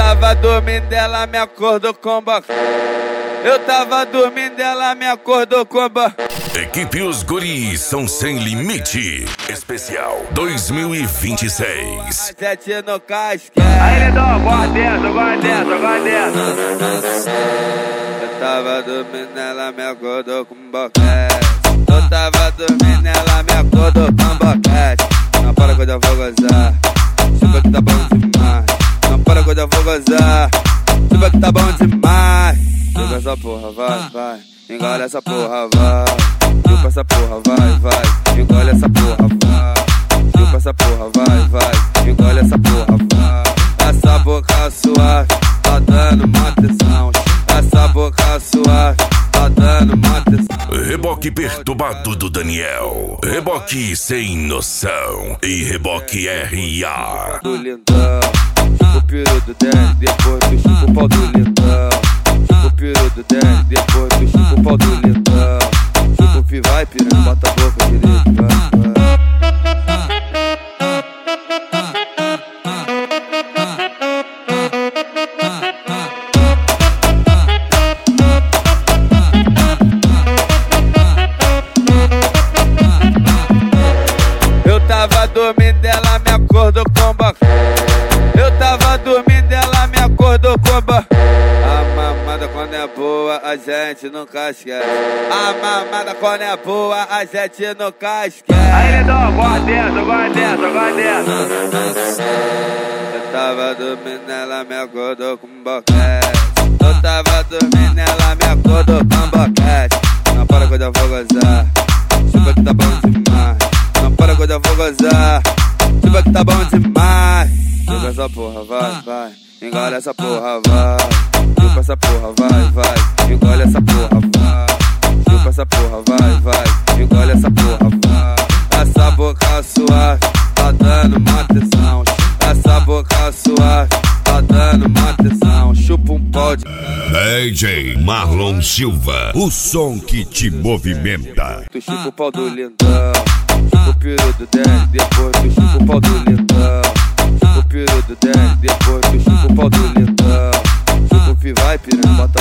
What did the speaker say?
tava dormindo, ela me acordou com boca. Eu tava dormindo, ela me acordou com boca. Equipe Os Guris são sem limite. Especial 2026. Sete no casquete. Aí, Lindão, agora dentro, agora dentro, agora dentro. Eu tava dormindo, ela me acordou com boquete. Eu tava dormindo, ela me acordou com boquete. Não para quando eu vou gozar, chupa que tá bom demais. Não para quando eu vou gozar, chupa que tá bom demais. Chupa essa porra, vai, vai. Engole essa porra, vai. Chupa essa porra, vai, vai. Engole essa porra, vai. Chupa essa porra, vai, vai. Engole essa porra, vai. Essa boca suave tá dando uma tensão. Essa boca suave tá dando uma tensão. Reboque perturbado do Daniel. Reboque sem noção. E reboque R.A. Do lindão, chupa o peru do Dani, depois tu chupa o pau do lindão. Chupa o peru do Dani, depois tu chupa o pau do lindão. Chupa o pi, vai piranha, bota a boca direito, vai, vai. Eu tava dormindo, ela me acordou com boca. Eu tava dormindo, ela me acordou com boca. A mamada quando é boa, a gente nunca esquece. A mamada quando é boa, a gente nunca esquece. Aí, Lindão, agora dentro, agora dentro, agora dentro. Eu tava dormindo, ela me acordou com boquete. Eu tava dormindo, ela me acordou com boquete. Não para quando eu vou gozar, chupa que tá bom demais. Não para quando eu vou gozar, chupa que tá bom demais. Chupa essa porra, vai, vai. Engole essa porra, vai. Chupa essa porra, vai, vai. Engole essa porra, vai. Chupa essa porra, vai, vai. Engole essa porra, vai. Essa boca suave tá dando uma tensão. Essa boca suave tá dando uma tensão. Chupa um pau de... DJ Marlon Silva, o som que te movimenta. Tu chupa o pau do lindão, chupa o peru do Dani, depois tu chupa o pau do lindão. Chupa o peru do Dani, depois tu chupa o pau do lindão. Chupa o pi, vai piranha, bota